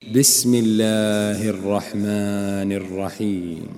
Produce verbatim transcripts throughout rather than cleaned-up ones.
بسم الله الرحمن الرحيم.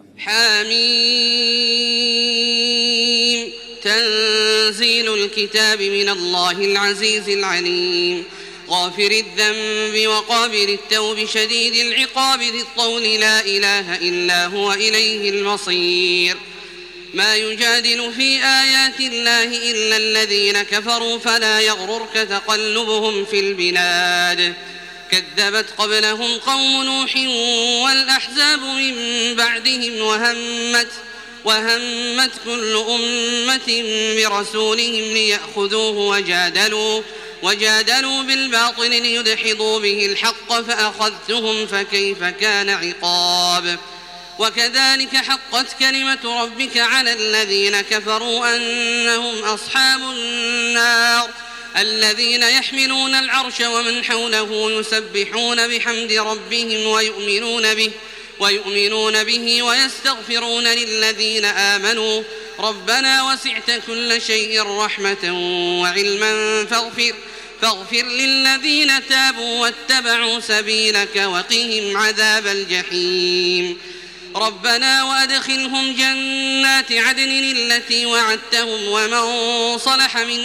حميم. تنزيل الكتاب من الله العزيز العليم، غافر الذنب وقابل التوب شديد العقاب ذي الطول لا إله إلا هو إليه المصير. ما يجادل في آيات الله إلا الذين كفروا فلا يغررك تقلبهم في البلاد. كذبت قبلهم قوم نوح والأحزاب من بعدهم وهمت, وهمت كل أمة برسولهم ليأخذوه وجادلوا, وجادلوا بالباطل ليدحضوا به الحق فأخذتهم فكيف كان عقاب. وكذلك حقت كلمة ربك على الذين كفروا أنهم أصحاب النار الذين يحملون العرش ومن حوله يسبحون بحمد ربهم ويؤمنون به, ويؤمنون به ويستغفرون للذين آمنوا ربنا وسعت كل شيء رحمة وعلما فاغفر, فاغفر للذين تابوا واتبعوا سبيلك وقهم عذاب الجحيم. ربنا وأدخلهم جنات عدن التي وعدتهم ومن صلح من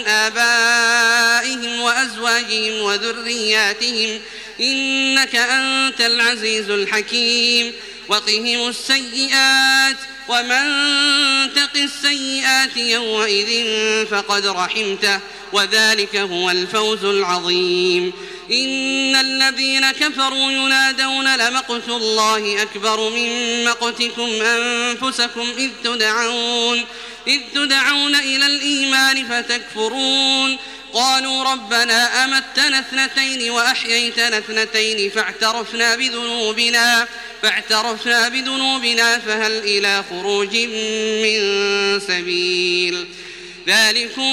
آبائهم وأزواجهم وذرياتهم إنك أنت العزيز الحكيم. وقهم السيئات ومن تق السيئات يومئذ فقد رحمته وذلك هو الفوز العظيم. إن الذين كفروا ينادون لمقت الله أكبر من مقتكم أنفسكم إذ تدعون, إذ تدعون إلى الإيمان فتكفرون. قالوا ربنا أمتنا اثنتين وأحييتنا اثنتين فاعترفنا بذنوبنا, فاعترفنا بذنوبنا فهل إلى خروج من سبيل. ذلكم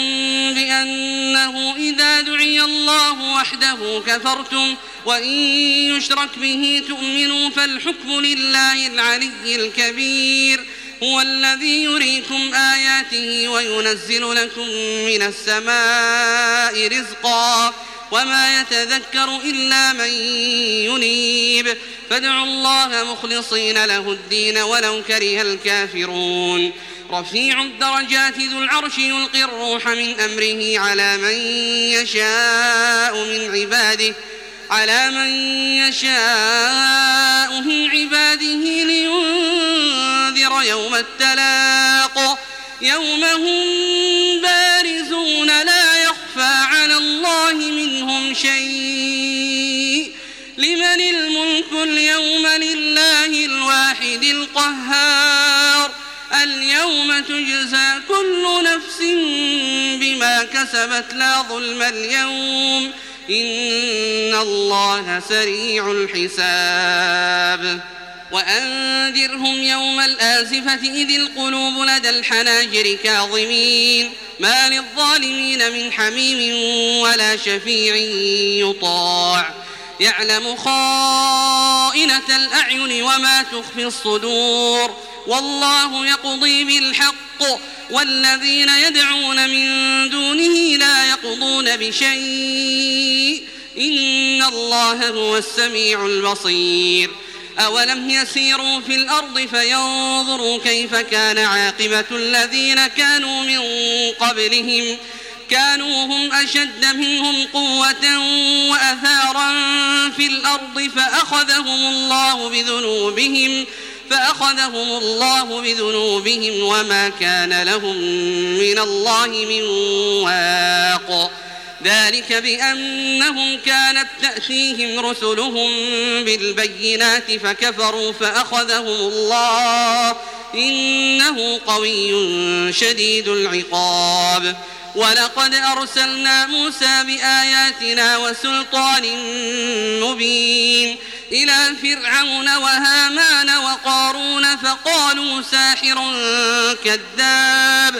بأنه إذا دعي الله وحده كفرتم وإن يشرك به تؤمنوا فالحكم لله العلي الكبير. هو الذي يريكم آياته وينزل لكم من السماء رزقا وما يتذكر إلا من ينيب. فادعوا الله مخلصين له الدين ولو كره الكافرون. رفيع الدرجات ذو العرش يلقي الروح من أمره على من يشاء من عباده, على من يشاء من عباده لينذر يوم التلاق يوم هم بارزون لا يخفى على الله منهم شيء. لمن الملك اليوم لله الواحد القهار. اليوم تجزى كل نفس بما كسبت لا ظلم اليوم إن الله سريع الحساب. وأنذرهم يوم الآزفة إذ القلوب لدى الحناجر كاظمين ما للظالمين من حميم ولا شفيع يطاع. يعلم خائنة الأعين وما تخفي الصدور والله يقضي بالحق والذين يدعون من دونه لا يقضون بشيء إن الله هو السميع البصير. أولم يسيروا في الأرض فينظروا كيف كان عاقبة الذين كانوا من قبلهم كانوا هم أشد منهم قوة وأثارا في الأرض فأخذهم الله بذنوبهم فأخذهم الله بذنوبهم وما كان لهم من الله من واق. ذلك بأنهم كانت تأتيهم رسلهم بالبينات فكفروا فأخذهم الله إنه قوي شديد العقاب. ولقد أرسلنا موسى بآياتنا وسلطان مبين إلى فرعون وهامان وقارون فقالوا ساحر كذاب.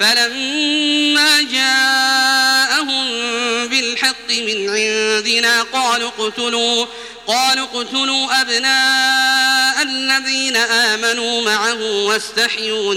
فلما جاءهم بالحق من عندنا قالوا اقتلوا, قالوا اقتلوا أبناء الذين آمنوا معه واستحيوا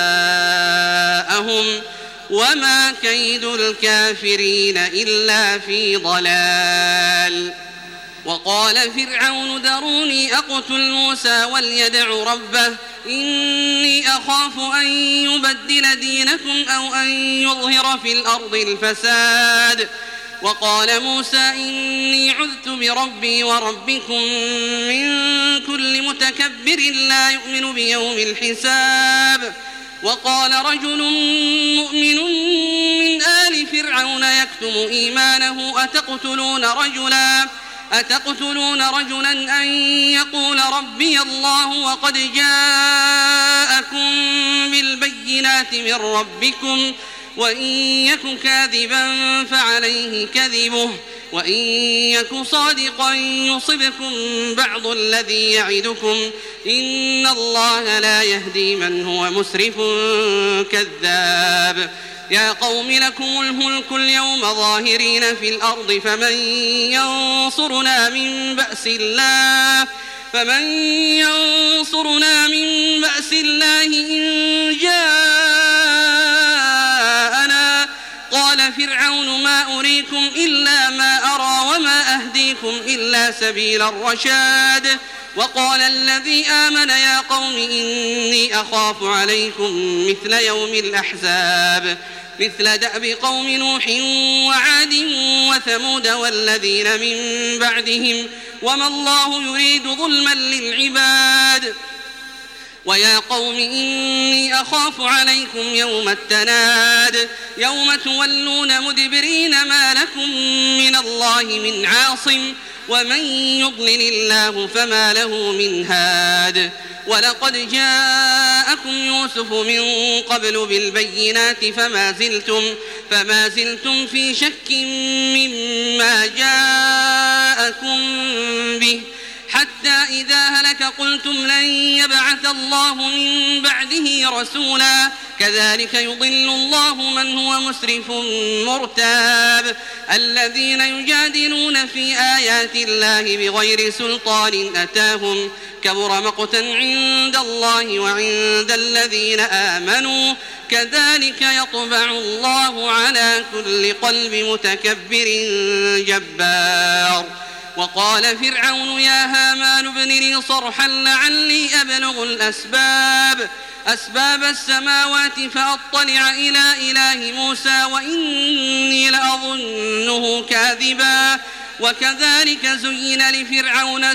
نساءهم وما كيد الكافرين إلا في ضلال. وقال فرعون ذروني أقتل موسى وليدع ربه إني أخاف أن يبدل دينكم أو أن يظهر في الأرض الفساد. وقال موسى إني عذت بربي وربكم من كل متكبر لا يؤمن بيوم الحساب. وقال رجل مؤمن من آل فرعون يكتم إيمانه أتقتلون رجلا أتقتلون رجلا أن يقول ربي الله وقد جاءكم بالبينات من ربكم وإن يك كاذبا فعليه كذبه وإن يك صادقا يصبكم بعض الذي يعدكم إن الله لا يهدي من هو مسرف كذاب. يا قوم لكم الملك اليوم ظاهرين في الأرض فمن ينصرنا من بأس الله فمن ينصرنا من بأس الله إن جاءنا. قال فرعون ما أريكم إلا ما أرى وما أهديكم إلا سبيل الرشاد. وقال الذي آمن يا قوم إني أخاف عليكم مثل يوم الأحزاب مثل دأب قوم نوح وعاد وثمود والذين من بعدهم وما الله يريد ظلما للعباد. ويا قوم إني أخاف عليكم يوم التناد يوم تولون مدبرين ما لكم من الله من عاصم ومن يضلل الله فما له من هاد. ولقد جاءكم يوسف من قبل بالبينات فما زلتم, فما زلتم في شك مما جاءكم به حتى إذا هلك قلتم لن يبعث الله من بعده رسولا كذلك يضل الله من هو مسرف مرتاب. الذين يجادلون في آيات الله بغير سلطان أتاهم كبر مقتا عند الله وعند الذين آمنوا كذلك يطبع الله على كل قلب متكبر جبار. وقال فرعون يا هامان ابن لي صرحا لعلي أبلغ الأسباب أسباب السماوات فأطلع إلى إله موسى وإني لأظنه كاذبا. وكذلك زين لفرعون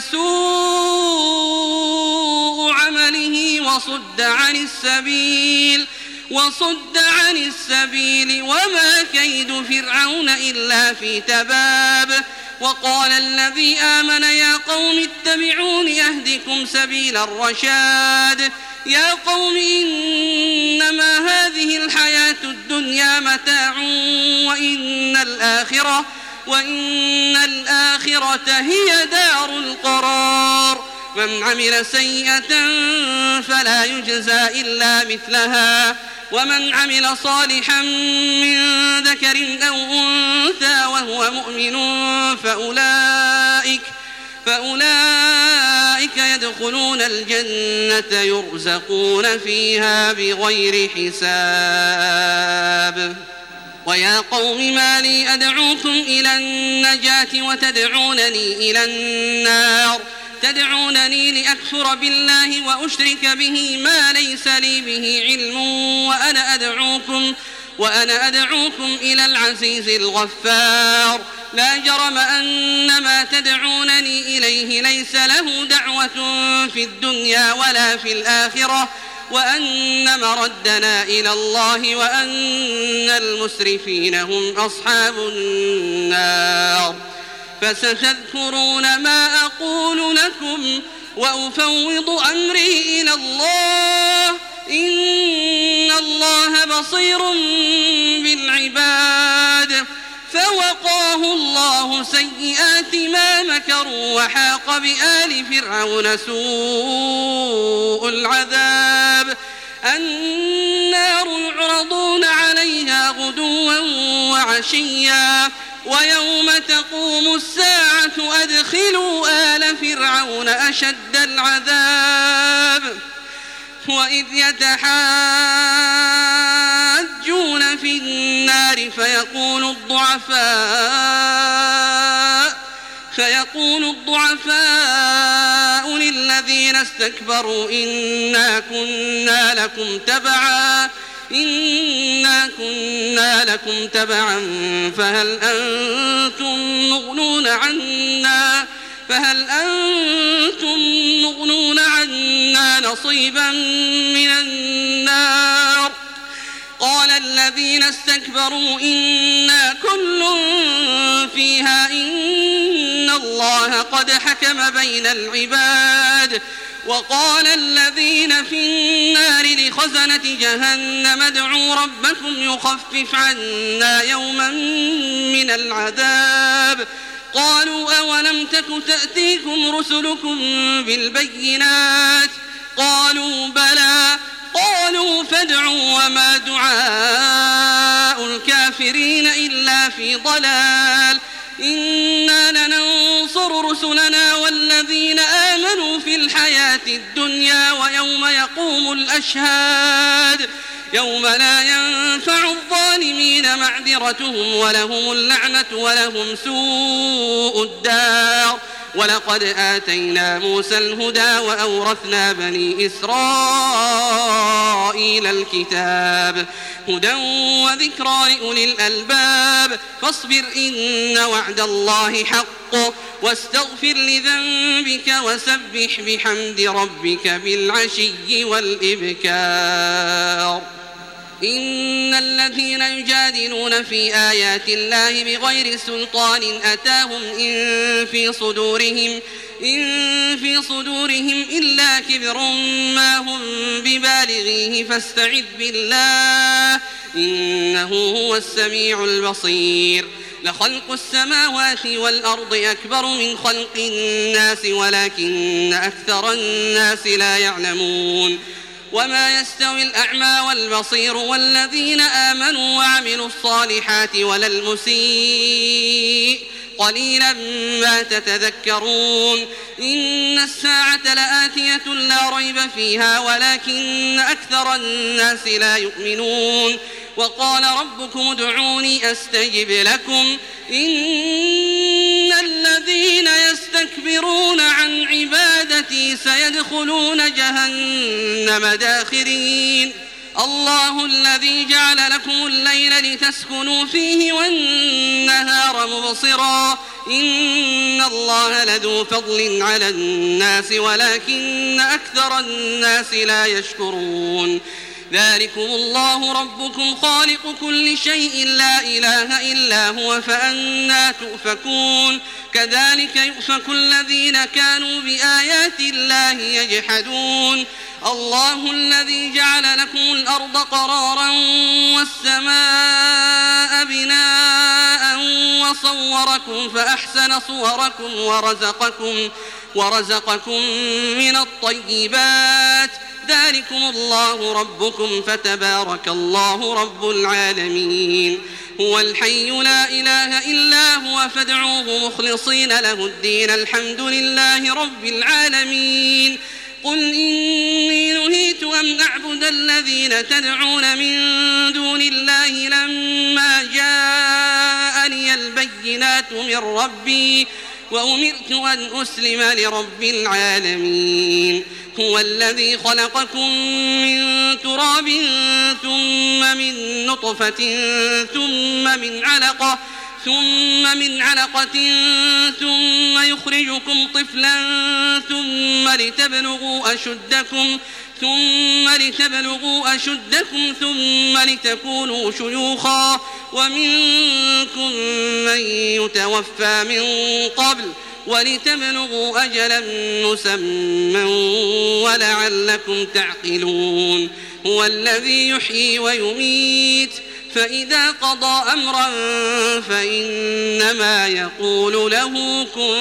سوء عمله وصد عن السبيل وصد عن السبيل وما كيد فرعون إلا في تباب. وقال الذي آمن يا قوم اتبعون يهدكم سبيل الرشاد. يا قوم إنما هذه الحياة الدنيا متاع وإن الآخرة وإن الآخرة هي دار القرار. من عمل سيئة فلا يجزى إلا مثلها ومن عمل صالحا من ذكر أو أنثى وهو مؤمن فأولئك, فأولئك يدخلون الجنة يرزقون فيها بغير حساب. ويا قوم ما لي أدعوكم إلى النجاة وتدعونني إلى النار تدعونني لأكفر بالله وأشرك به ما ليس لي به علم وأنا أدعوكم, وأنا أدعوكم إلى العزيز الغفار. لا جرم أن ما تدعونني إليه ليس له دعوة في الدنيا ولا في الآخرة وأن مردنا إلى الله وأن المسرفين هم أصحاب النار. فستذكرون ما أقول لكم وأفوض أمري إلى الله إن الله بصير بالعباد. فوقاه الله سيئات ما مكروا وحاق بآل فرعون سوء العذاب. النار يعرضون عليها غدوا وعشيا ويوم تقوم الساعة أدخلوا آل فرعون أشد العذاب. وإذ يتحاجون في النار فيقول الضعفاء فيقول الضعفاء للذين استكبروا إنا كنا لكم تبعا إنا كنا لكم تبعا فهل أنتم مغنون عنا فهل أنتم مغنون عنا نصيبا من النار قال الذين استكبروا إنا كل فيها إن الله قد حكم بين العباد وقال الذين في النار لخزنة جهنم ادعوا ربكم يخفف عنا يوما من العذاب قالوا أولم تك تأتيكم رسلكم بالبينات قالوا بلى قالوا فادعوا وما دعاء الكافرين إلا في ضلال إنا لننصر رسلنا والذين آمنوا في الحياة الدنيا ويوم يقوم الأشهاد يوم لا ينفع الظالمين معذرتهم ولهم اللعنة ولهم سوء الدار ولقد آتينا موسى الهدى وأورثنا بني إسرائيل الكتاب هدى وذكرى لأولي الألباب فاصبر إن وعد الله حق واستغفر لذنبك وسبح بحمد ربك بالعشي والإبكار إن الذين يجادلون في آيات الله بغير سلطان أتاهم إن في صدورهم إن في صدورهم إلا كبر ما هم ببالغيه فاستعذ بالله إنه هو السميع البصير لخلق السماوات والأرض أكبر من خلق الناس ولكن أكثر الناس لا يعلمون وما يستوي الأعمى والبصير والذين آمنوا وعملوا الصالحات ولا المسيء قليلا ما تتذكرون إن الساعة لآتية لا ريب فيها ولكن أكثر الناس لا يؤمنون وقال ربكم ادعوني أستجب لكم إن الذين يستكبرون عن عبادتي سيدخلون جهنم داخرين الله الذي جعل لكم الليل لتسكنوا فيه والنهار مبصرا إن الله لذو فضل على الناس ولكن أكثر الناس لا يشكرون ذلكم الله ربكم خالق كل شيء لا إله إلا هو فأنى تؤفكون كذلك يؤفك الذين كانوا بآيات الله يجحدون الله الذي جعل لكم الأرض قرارا والسماء بناء وصوركم فأحسن صوركم ورزقكم, ورزقكم من الطيبات ذلكم الله ربكم فتبارك الله رب العالمين هو الحي لا إله إلا هو فادعوه مخلصين له الدين الحمد لله رب العالمين قل إني نهيت أن أعبد الذين تدعون من دون الله لما جاءني البينات من ربي وأمرت أن أسلم لرب العالمين هو الذي خلقكم من تراب ثم من نطفة ثم من علقة ثم من علقة ثم يخرجكم طفلا ثم لتبلغوا أشدكم ثم لتبلغوا أشدكم ثم لتكونوا شيوخا ومنكم من يتوفى من قبل ولتبلغوا أجلا مسمى ولعلكم تعقلون هو الذي يحيي ويميت فإذا قضى أمرا فإنما يقول له كن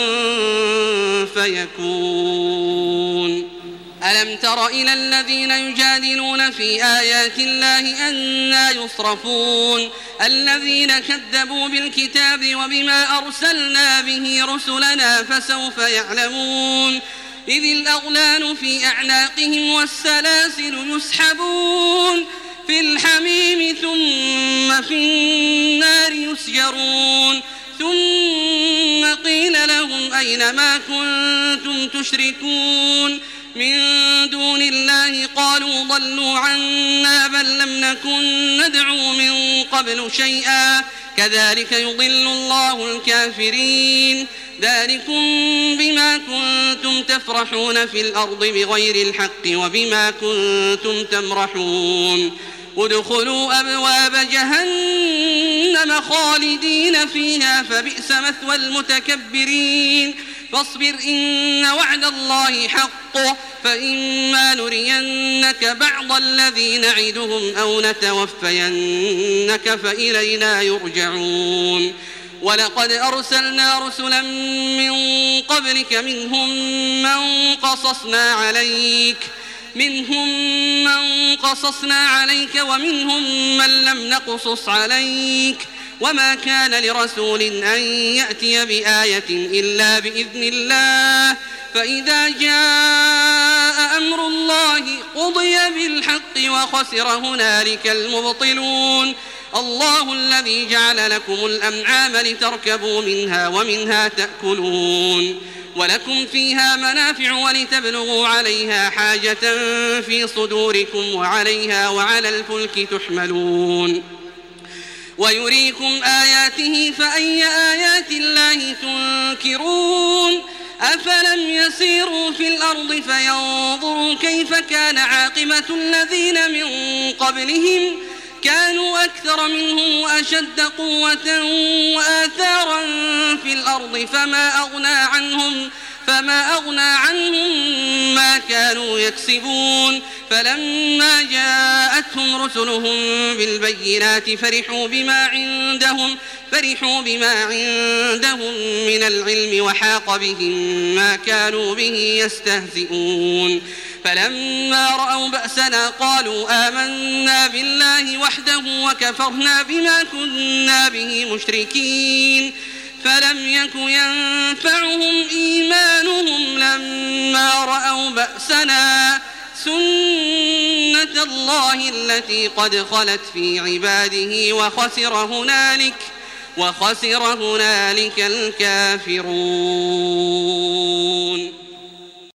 فيكون ألم تر إلى الذين يجادلون في آيات الله أنى يصرفون الذين كذبوا بالكتاب وبما أرسلنا به رسلنا فسوف يعلمون إذ الأغلال في أعناقهم والسلاسل يسحبون في الحميم ثم في النار يسجرون ثم قيل لهم أين ما كنتم تشركون من دون الله قالوا ضلوا عنا بل لم نكن ندعو من قبل شيئا كذلك يضل الله الكافرين ذلكم بما كنتم تفرحون في الأرض بغير الحق وبما كنتم تمرحون ادخلوا أبواب جهنم خالدين فيها فبئس مثوى المتكبرين فاصبر إن وعد الله حق فإما نرينك بعض الذي نعدهم أو نتوفينك فإلينا يرجعون ولقد أرسلنا رسلا من قبلك منهم من قصصنا عليك منهم من قصصنا عليك ومنهم من لم نقصص عليك وما كان لرسول أن يأتي بآية إلا بإذن الله فإذا جاء أمر الله قضي بالحق وخسر هنالك المبطلون الله الذي جعل لكم الأنعام لتركبوا منها ومنها تأكلون ولكم فيها منافع ولتبلغوا عليها حاجة في صدوركم وعليها وعلى الفلك تحملون ويريكم آياته فأي آيات الله تنكرون أفلم يسيروا في الأرض فينظروا كيف كان عاقبة الذين من قبلهم كانوا أكثر منهم وأشد قوة وآثارا في الأرض فما أغنى عنهم فما أغنى عنهم ما كانوا يكسبون فلما جاءتهم رسلهم بالبينات فرحوا بما عندهم فرحوا بما عندهم من العلم وحاق بهم ما كانوا به يستهزئون فلما رأوا بأسنا قالوا آمنا بالله وحده وكفرنا بما كنا به مشركين فلم يك ينفعهم إيمانهم لما رأوا بأسنا سنة الله التي قد خلت في عباده وخسر هنالك وخسر هنالك الكافرون.